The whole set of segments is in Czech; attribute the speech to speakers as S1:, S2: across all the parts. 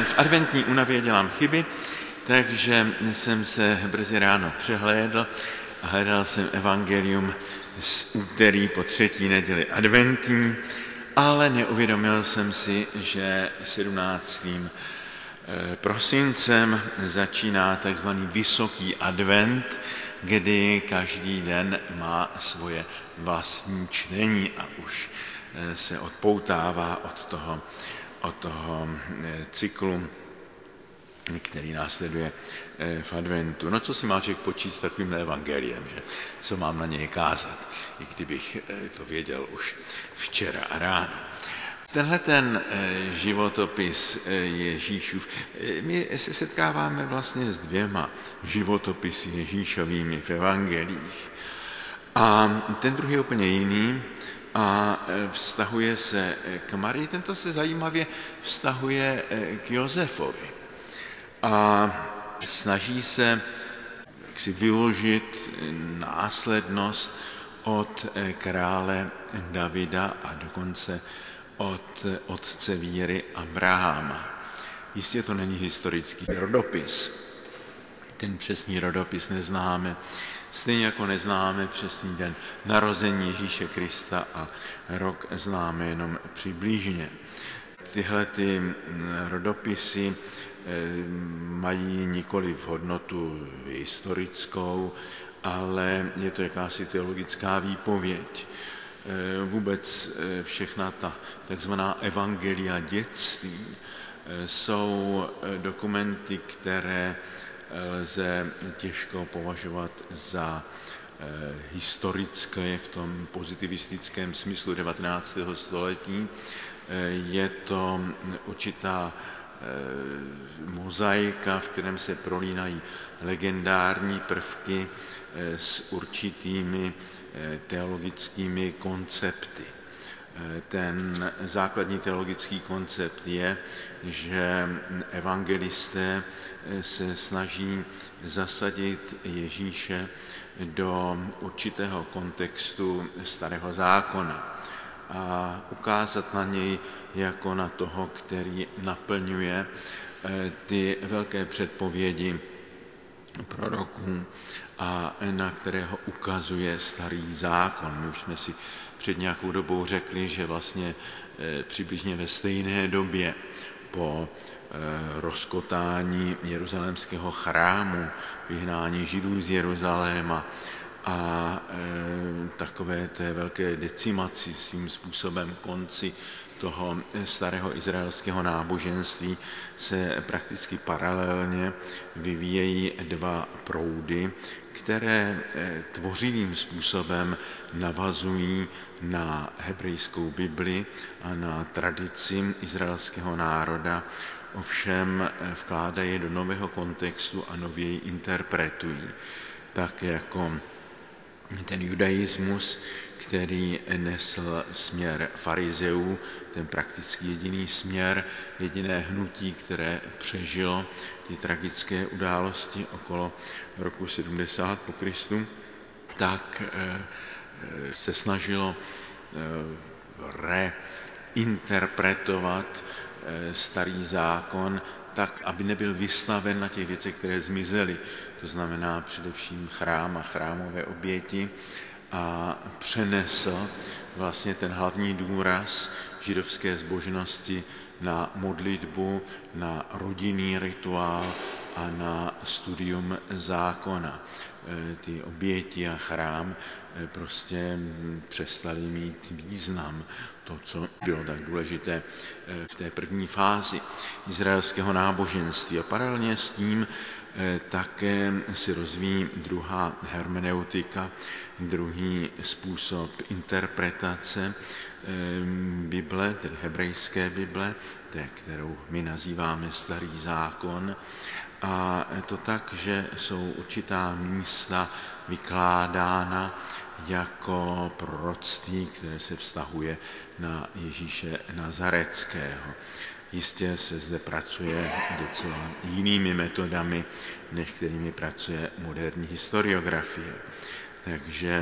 S1: V adventní únavě dělám chyby, takže jsem se brzy ráno přehlédl a hledal jsem evangelium z úterý po 3. neděli adventní, ale neuvědomil jsem si, že 17. prosincem začíná takzvaný vysoký advent, kdy každý den má svoje vlastní čtení a už se odpoutává od toho cyklu, který následuje v adventu. No co si má člověk počít s takovým evangeliem, že? Co mám na něj kázat, i kdybych to věděl už včera a ráno. Tenhle ten životopis Ježíšův, my se setkáváme vlastně s 2 životopisy Ježíšovými v evangelích. A ten druhý je úplně jiný a vztahuje se k Marii, tento se zajímavě vztahuje k Josefovi. A snaží se jaksi vyložit následnost od krále Davida a dokonce od otce víry Abrahama. Jistě to není historický rodopis. Ten přesný rodopis neznáme, stejně jako neznáme přesný den narození Ježíše Krista a rok známe jenom přibližně. Tyhle rodopisy mají nikoli v hodnotu historickou, ale je to jakási teologická výpověď. Vůbec všechna ta takzvaná evangelia dětství jsou dokumenty, které lze těžko považovat za historické v tom pozitivistickém smyslu 19. století. Je to určitá mozaika, v kterém se prolínají legendární prvky s určitými teologickými koncepty. Ten základní teologický koncept je, že evangelisté se snaží zasadit Ježíše do určitého kontextu Starého zákona a ukázat na něj jako na toho, který naplňuje ty velké předpovědi proroků a na kterého ukazuje Starý zákon. My už jsme si před nějakou dobou řekli, že vlastně přibližně ve stejné době po rozkotání jeruzalémského chrámu, vyhnání Židů z Jeruzaléma a takové té velké decimaci svým způsobem konci toho starého izraelského náboženství se prakticky paralelně vyvíjejí 2 proudy, které tvořivým způsobem navazují na hebrejskou Bibli a na tradici izraelského národa, ovšem vkládají do nového kontextu a nově ji interpretují. Tak jako ten judaismus, který nesl směr farizeů, ten prakticky jediný směr, jediné hnutí, které přežilo ty tragické události okolo roku 70 po Kristu, tak se snažilo reinterpretovat Starý zákon tak, aby nebyl vystaven na těch věcech, které zmizely. To znamená především chrám a chrámové oběti, a přenesl vlastně ten hlavní důraz židovské zbožnosti na modlitbu, na rodinný rituál a na studium zákona. Ty oběti a chrám prostě přestaly mít význam. To, co bylo tak důležité v té první fázi izraelského náboženství. A paralelně s tím také si rozvíjí druhá hermeneutika, druhý způsob interpretace Bible, tedy hebrejské Bible, té, kterou my nazýváme Starý zákon. A to tak, že jsou určitá místa vykládána jako proroctví, které se vztahuje na Ježíše Nazareckého. Jistě se zde pracuje docela jinými metodami, než kterými pracuje moderní historiografie. Takže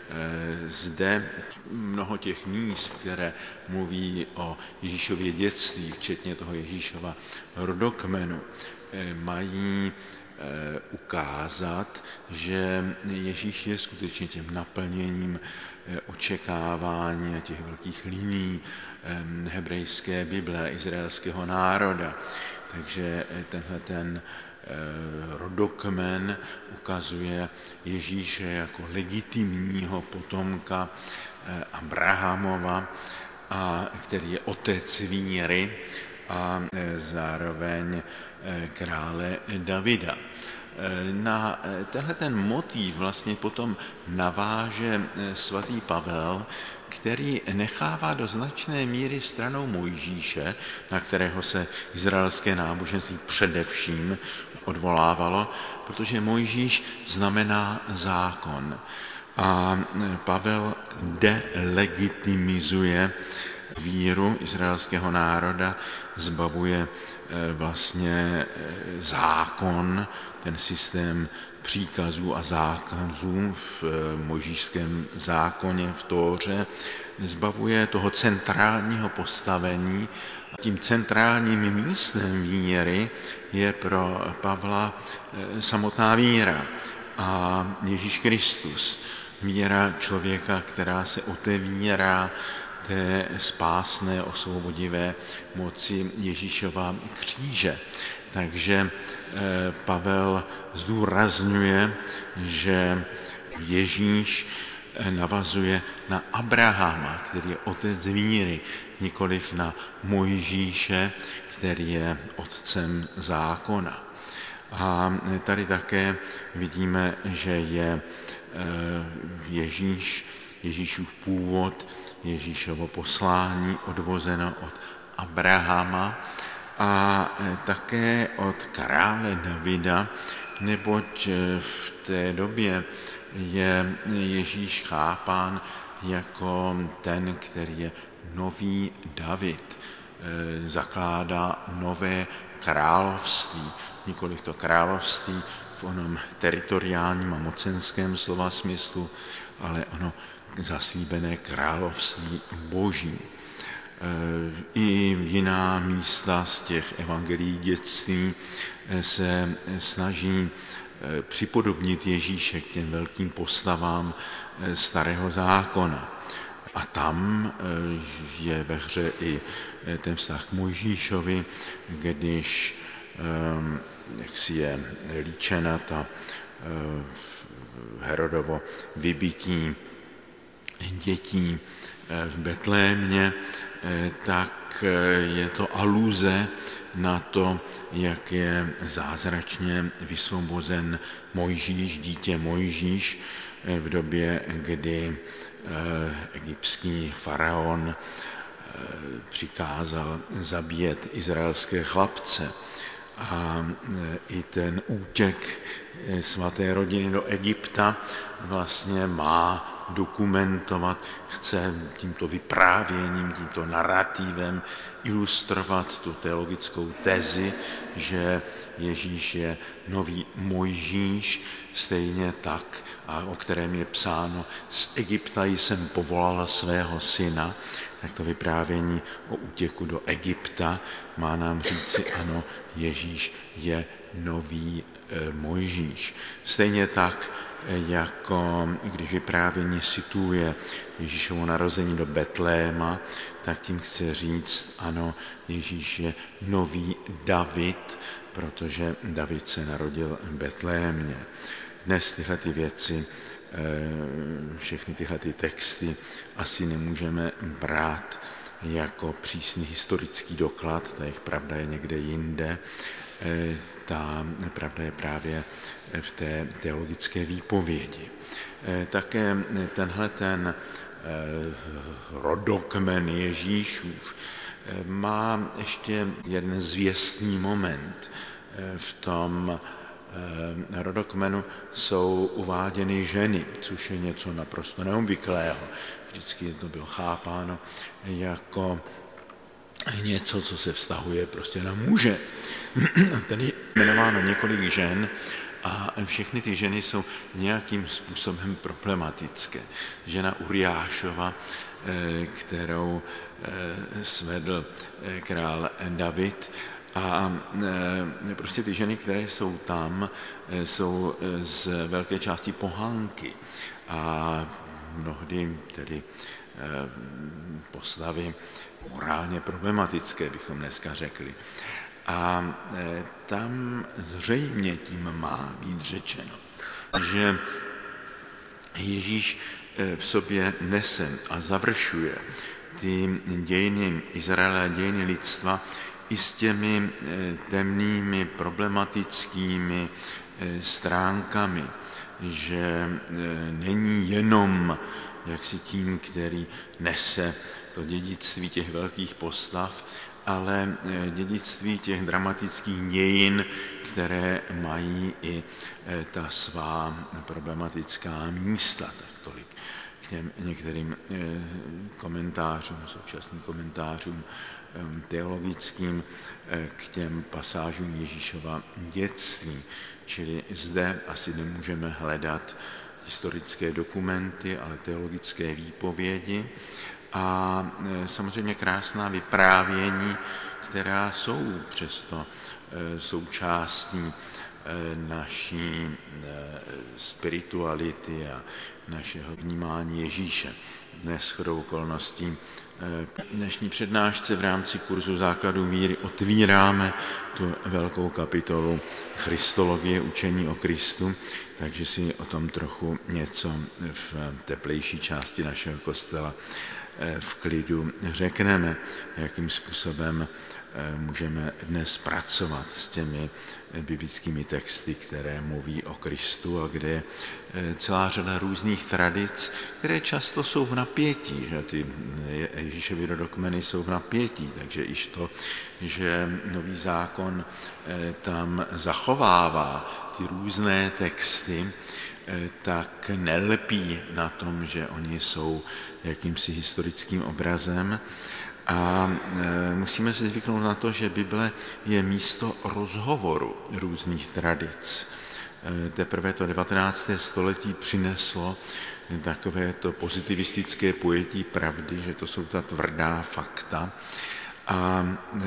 S1: Zde mnoho těch míst, které mluví o Ježíšově dětství, včetně toho Ježíšova rodokmenu, mají ukázat, že Ježíš je skutečně tím naplněním očekávání a těch velkých linií hebrejské Bible, izraelského národa. Takže tenhle ten rodokmen ukazuje Ježíše jako legitimního potomka Abrahamova, který je otec víry a zároveň krále Davida. Na tenhle ten motiv vlastně potom naváže svatý Pavel, který nechává do značné míry stranou Mojžíše, na kterého se izraelské náboženství především odvolávalo, protože Mojžíš znamená zákon. A Pavel delegitimizuje víru izraelského národa, zbavuje vlastně zákon, ten systém příkazů a zákazů v mojžíšském zákoně, v Tóře, zbavuje toho centrálního postavení. Tím centrálním místem víry je pro Pavla samotná víra a Ježíš Kristus. Víra člověka, která se otevírá té spásné, osvobodivé moci Ježíšova kříže. Takže Pavel zdůrazňuje, že Ježíš navazuje na Abrahama, který je otec víry, nikoliv na Mojžíše, který je otcem zákona. A tady také vidíme, že je Ježíšův původ, Ježíšovo poslání odvozeno od Abrahama a také od krále Davida, neboť v té době je Ježíš chápán jako ten, který je nový David, zakládá nové království, nikoliv to království v onom teritoriálním a mocenském slova smyslu, ale ono zaslíbené království boží. I jiná místa z těch evangelií dětství se snaží připodobnit Ježíše k těm velkým postavám starého zákona. A tam je ve hře i ten vztah k Mojžíšovi, když jak si je líčena ta Herodovo vybití dětí v Betlémě, tak je to aluze na to, jak je zázračně vysvobozen Mojžíš, dítě Mojžíš, v době, kdy egyptský faraon přikázal zabíjet izraelské chlapce. A i ten útěk svaté rodiny do Egypta vlastně má dokumentovat, chce tímto vyprávěním, tímto narrativem ilustrovat tu teologickou tezi, že Ježíš je nový Mojžíš, stejně tak, a o kterém je psáno, z Egypta jsem povolala svého syna, tak to vyprávění o útěku do Egypta má nám říci, ano, Ježíš je nový Mojžíš. Stejně tak, jako když vyprávění situuje Ježíšovo narození do Betléma, tak tím chce říct, ano, Ježíš je nový David, protože David se narodil v Betlémě. Dnes tyhle ty věci, všechny tyhle ty texty asi nemůžeme brát jako přísný historický doklad, ta jejich pravda je někde jinde. Ta pravda je právě v té teologické výpovědi. Také tenhle ten rodokmen Ježíšův má ještě jeden zvěstný moment. V tom rodokmenu jsou uváděny ženy, což je něco naprosto neobvyklého. Vždycky to bylo chápáno jako něco, co se vztahuje prostě na muže. Tady je jmenováno několik žen A všechny ty ženy jsou nějakým způsobem problematické. Žena Uriášova, kterou svedl král David, a prostě ty ženy, které jsou tam, jsou z velké části pohanky a mnohdy tedy postavy morálně problematické, bychom dneska řekli. A tam zřejmě tím má být řečeno, že Ježíš v sobě nese a završuje ty dějiny Izraele a dějiny lidstva i s těmi temnými, problematickými stránkami, že není jenom jaksi tím, který nese to dědictví těch velkých postav, ale dědictví těch dramatických dějin, které mají i ta svá problematická místa. Tak tolik k těm některým komentářům, současným komentářům teologickým, k těm pasážům Ježíšova dětství. Čili zde asi nemůžeme hledat historické dokumenty, ale teologické výpovědi a samozřejmě krásná vyprávění, která jsou přesto součástí naší spirituality a našeho vnímání Ježíše. Dnes shodou okolností dnešní přednášce v rámci kurzu základů víry otvíráme tu velkou kapitolu Christologie, učení o Kristu, takže si o tom trochu něco v teplejší části našeho kostela v klidu řekneme, jakým způsobem můžeme dnes pracovat s těmi biblickými texty, které mluví o Kristu a kde je celá řada různých tradic, které často jsou v napětí, že ty Ježíšovy rodokmeny jsou v napětí, takže iž to, že Nový zákon tam zachovává ty různé texty, tak nelpí na tom, že oni jsou jakýmsi historickým obrazem. A musíme si zvyknout na to, že Bible je místo rozhovoru různých tradic. Teprve to 19. století přineslo takové to pozitivistické pojetí pravdy, že to jsou ta tvrdá fakta. A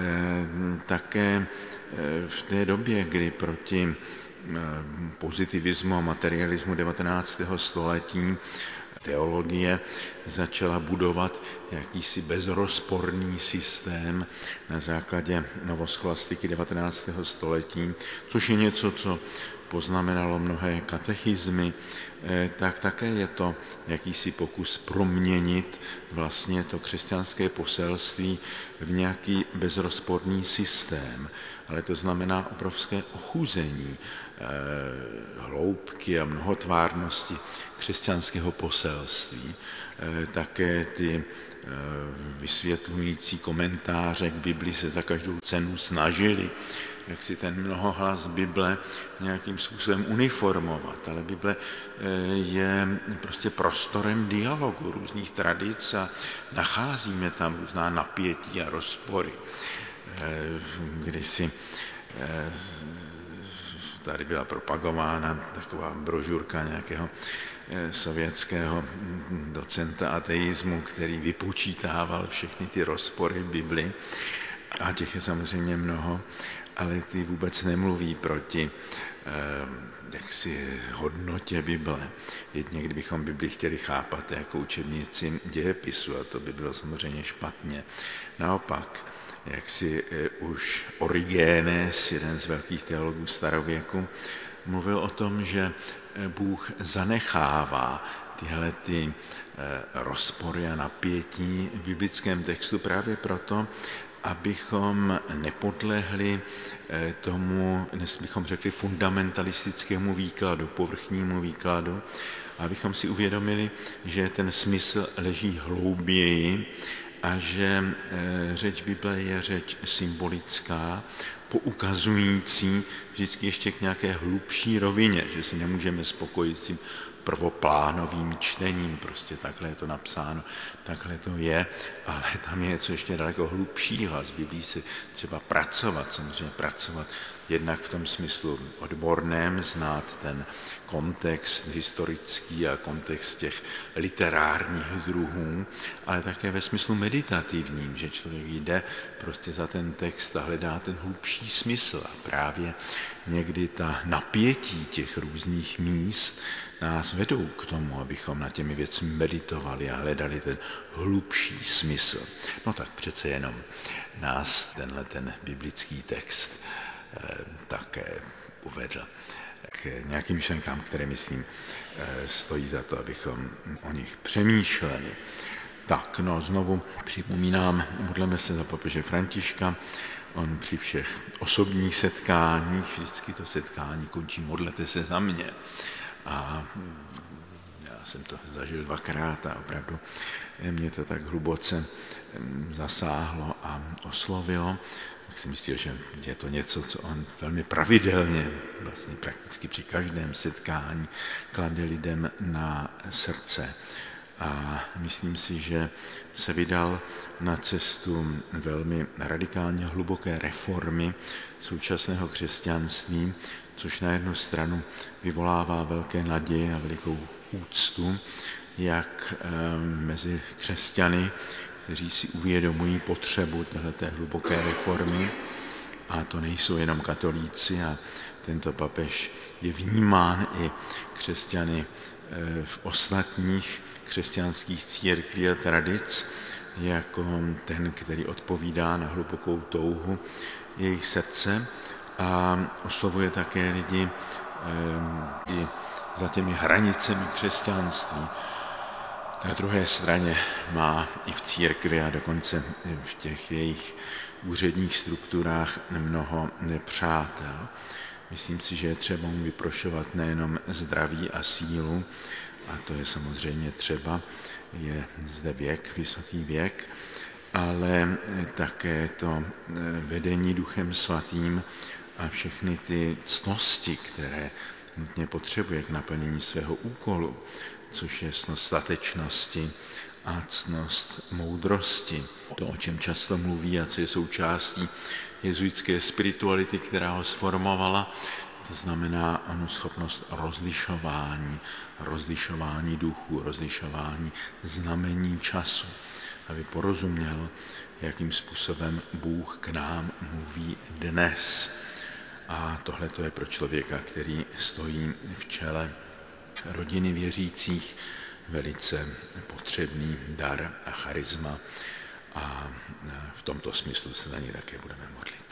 S1: také v té době, kdy proti pozitivismu a materialismu 19. století teologie začala budovat jakýsi bezrozporný systém na základě novoscholastiky 19. století, což je něco, co poznamenalo mnohé katechizmy, tak také je to jakýsi pokus proměnit vlastně to křesťanské poselství v nějaký bezrozporný systém. Ale to znamená obrovské ochuzení hloubky a mnohotvárnosti křesťanského poselství. Také ty vysvětlující komentáře k Bibli se za každou cenu snažili, jak si ten mnohohlas Bible nějakým způsobem uniformovat. Ale Bible je prostě prostorem dialogu různých tradic a nacházíme tam různá napětí a rozpory. Kdysi tady byla propagována taková brožurka nějakého sovětského docenta ateismu, který vypočítával všechny ty rozpory v Bibli, a těch je samozřejmě mnoho, ale ty vůbec nemluví proti jaksi hodnotě Bible. Jedně, kdybychom Bibli chtěli chápat jako učebnici dějepisu, a to by bylo samozřejmě špatně. Naopak, jak si už Origenes, jeden z velkých teologů starověku, mluvil o tom, že Bůh zanechává tyhle ty rozpory a napětí v biblickém textu právě proto, abychom nepodlehli tomu, dnes bychom řekli, fundamentalistickému výkladu, povrchnímu výkladu, abychom si uvědomili, že ten smysl leží hlouběji a že řeč Bible je řeč symbolická, poukazující vždycky ještě k nějaké hlubší rovině, že si nemůžeme spokojit s tím prvoplánovým čtením, prostě takhle je to napsáno, takhle to je, ale tam je něco ještě daleko hlubšího a s Biblí si třeba pracovat, samozřejmě pracovat jednak v tom smyslu odborném, znát ten kontext historický a kontext těch literárních druhů, ale také ve smyslu meditativním, že člověk jde prostě za ten text a hledá ten hlubší smysl a právě někdy ta napětí těch různých míst nás vedou k tomu, abychom na těmi věcmi meditovali a hledali ten hlubší smysl. No tak přece jenom nás ten biblický text také uvedl k nějakým myšlenkám, které, myslím, stojí za to, abychom o nich přemýšleli. Tak, no znovu připomínám, modleme se za papeže Františka, on při všech osobních setkáních, vždycky to setkání končí, modlete se za mě. A já jsem to zažil 2krát a opravdu mě to tak hluboce zasáhlo a oslovilo. Tak jsem myslel, že je to něco, co on velmi pravidelně, vlastně prakticky při každém setkání klade lidem na srdce. A myslím si, že se vydal na cestu velmi radikálně hluboké reformy současného křesťanství, což na jednu stranu vyvolává velké naděje a velikou úctu, jak mezi křesťany, kteří si uvědomují potřebu téhleté hluboké reformy, a to nejsou jenom katolíci, a tento papež je vnímán i křesťany v ostatních křesťanských církví a tradic jako ten, který odpovídá na hlubokou touhu jejich srdce a oslovuje také lidi i za těmi hranicemi křesťanství. Na druhé straně má i v církvi a dokonce v těch jejich úředních strukturách mnoho nepřátel. Myslím si, že je třeba mu vyprošovat nejenom zdraví a sílu, a to je samozřejmě třeba, je zde věk, vysoký věk, ale také to vedení Duchem Svatým a všechny ty ctnosti, které nutně potřebuje k naplnění svého úkolu, což je ctnost statečnosti a ctnost moudrosti. To, o čem často mluví a co je součástí jezuitské spirituality, která ho sformovala, to znamená onu schopnost rozlišování duchu, rozlišování znamení času, aby porozuměl, jakým způsobem Bůh k nám mluví dnes. A tohle to je pro člověka, který stojí v čele rodiny věřících, velice potřebný dar a charisma, a v tomto smyslu se na ně také budeme modlit.